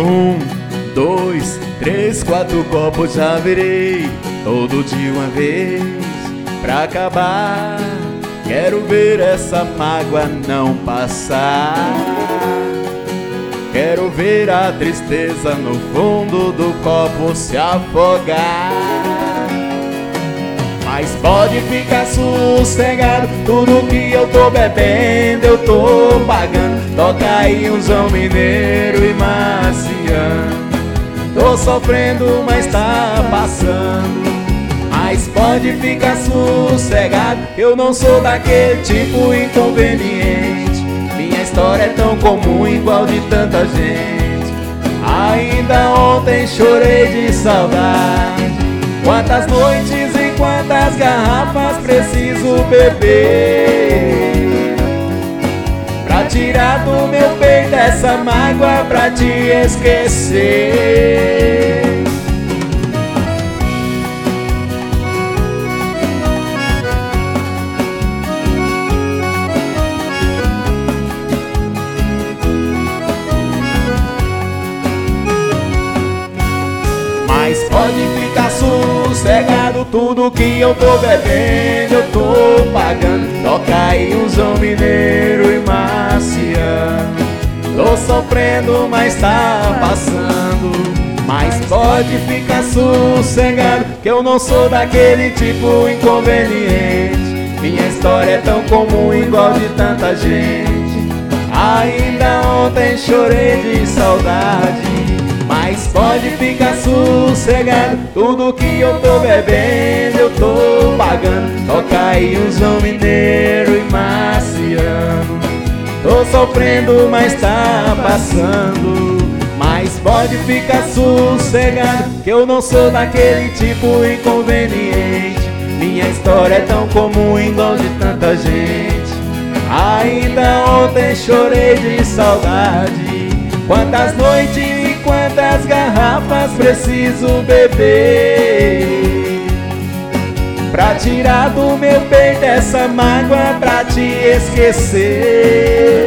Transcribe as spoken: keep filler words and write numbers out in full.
Um, dois, três, quatro copos já virei, todo de uma vez, pra acabar. Quero ver essa mágoa não passar. Quero ver a tristeza no fundo do copo se afogar. Mas pode ficar sossegado, tudo que eu tô bebendo eu tô pagando. Toca aí um Zão Mineiro e Marciano. Tô sofrendo, mas tá passando. Mas pode ficar sossegado, eu não sou daquele tipo inconveniente. Minha história é tão comum, igual de tanta gente. Ainda ontem chorei de saudade. Quantas noites e quantas garrafas preciso beber pra tirar do meu peito essa mágoa, pra te esquecer. Mas pode ficar sossegado, tudo que eu tô bebendo eu tô pagando. Toca aí um Zão Mineiro e Marciano. Tô sofrendo, mas tá passando. Mas pode ficar sossegado, que eu não sou daquele tipo inconveniente. Minha história é tão comum, igual de tanta gente. Ainda ontem chorei de saudade. Mas pode ficar sossegado, tudo que eu tô bebendo eu tô pagando. Toca aí um Zão Mineiro e Marciano. Tô sofrendo, mas tá passando. Mas pode ficar sossegado, que eu não sou daquele tipo inconveniente. Minha história é tão comum, igual de tanta gente. Ainda ontem chorei de saudade. Quantas noites e quantas garrafas preciso beber pra tirar do meu peito essa mágoa, pra te esquecer.